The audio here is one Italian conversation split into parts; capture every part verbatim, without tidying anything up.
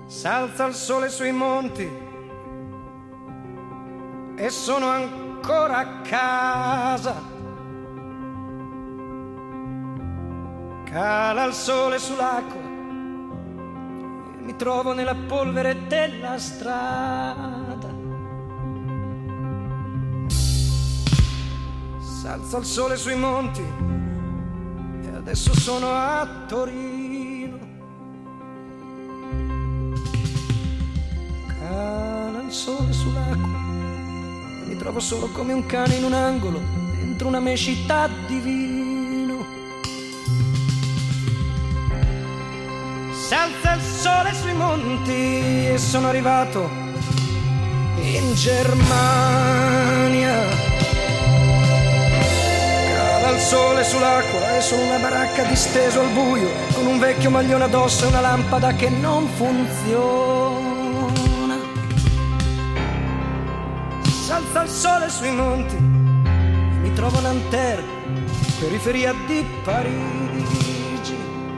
S'alza il sole sui monti e sono ancora a casa. Cala il sole sull'acqua e mi trovo nella polvere della strada. S'alza il sole sui monti e adesso sono a Torino. Cala il sole sull'acqua e mi trovo solo come un cane in un angolo dentro una mescità di vino. S'alza il sole sui monti e sono arrivato in Germania. Cala il sole sull'acqua e sono una baracca disteso al buio con un vecchio maglione addosso e una lampada che non funziona. S'alza il sole sui monti e mi trovo a Nanterre, periferia di Parigi.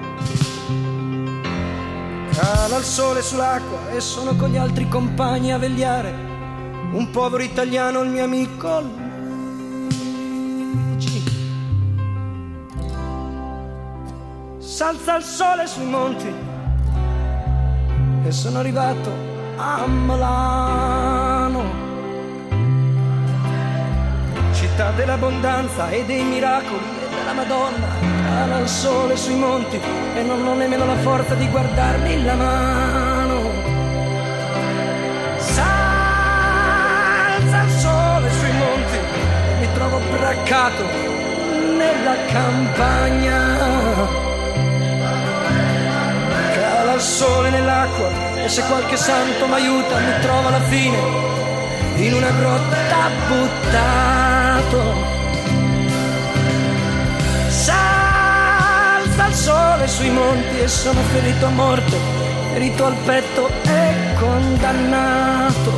Cala il sole sull'acqua e sono con gli altri compagni a vegliare un povero italiano, il mio amico Luigi. S'alza il sole sui monti e sono arrivato a Milano, città dell'abbondanza e dei miracoli e della Madonna. Cala il sole sui monti e non ho nemmeno la forza di guardarmi la mano. S'alza il sole sui monti e mi trovo braccato nella campagna. Cala il sole nell'acqua e se qualche santo m'aiuta mi trovo alla fine in una grotta buttato. S'alza il sole sui monti e sono ferito a morte, ferito al petto e condannato.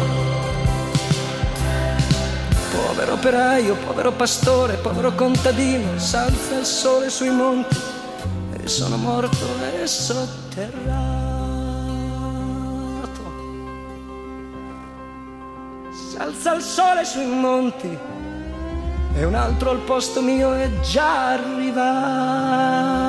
Povero operaio, povero pastore, povero contadino. S'alza il sole sui monti e sono morto e sotterrato. S'alza il sole sui monti e un altro al posto mio è già arrivato.